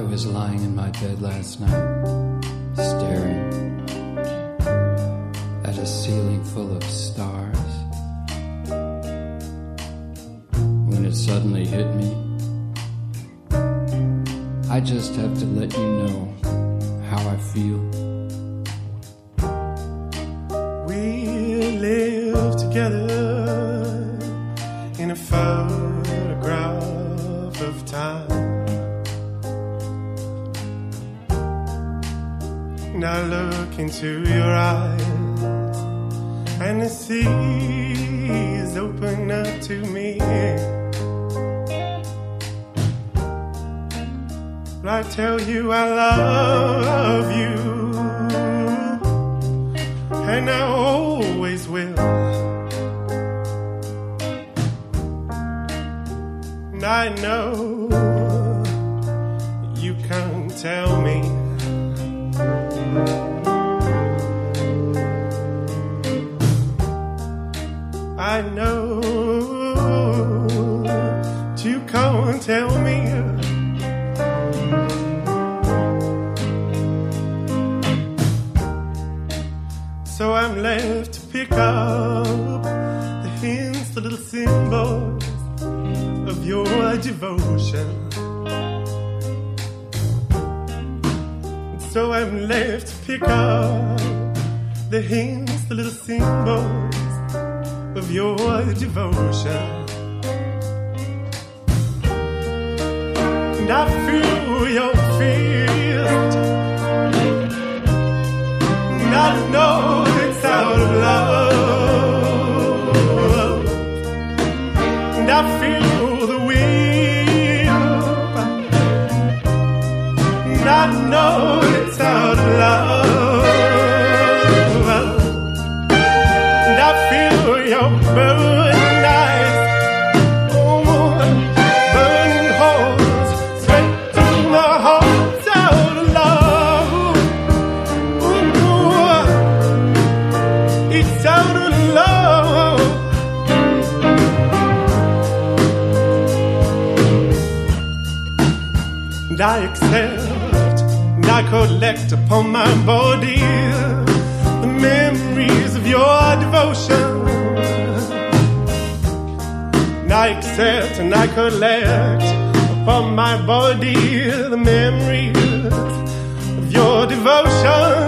was lying in my bed last night, staring at a ceiling full of stars, when it suddenly hit me, I just have to let you know how I feel. We live together in a photograph of time. And I look into your eyes, and the seas open up to me. But I tell you I love you, and I always will. And I know you can't tell me. I know you can't tell me. So I'm left to pick up the hints, the little symbols of your devotion. So I'm left to pick up the hints, the little symbols of your devotion. And I feel your fears, and I know it's out of love. And I feel the wind, and I know it's out of love. And I feel your burning eyes, burning holes straight through my heart, out of love. It's out of love. And I accept, and I collect upon my body the memories of your devotion. And I accept and I collect upon my body the memories of your devotion.